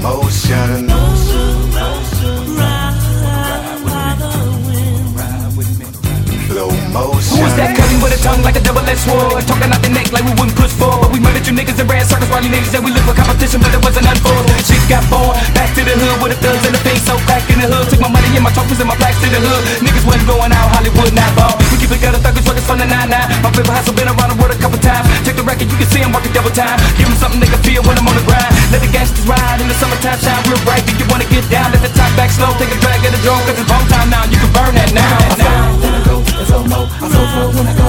motion. Slow motion. Who was that cutting with a tongue like a double-edged sword? Talking out the neck like we wouldn't push forward. We murdered you niggas in red circles while you niggas said we live for competition, but it wasn't unfold. Shit got born, back to the hood with the thugs and the face so back in the hood. Took my money and my trophies and my plaques to the hood. Niggas wasn't going out, Hollywood not ball. We keep it gutter thuggers working from the 9-9. My paper hustle been around the world a couple times. Check the record, you can see I'm working double time. Give them something they can feel when I'm on the grind. Let the gangsters ride in the summertime, shine real bright. If you wanna get down, let the top back slow. Take a drag at the drone, cause it's home time now. You can burn that now. I flow when I go,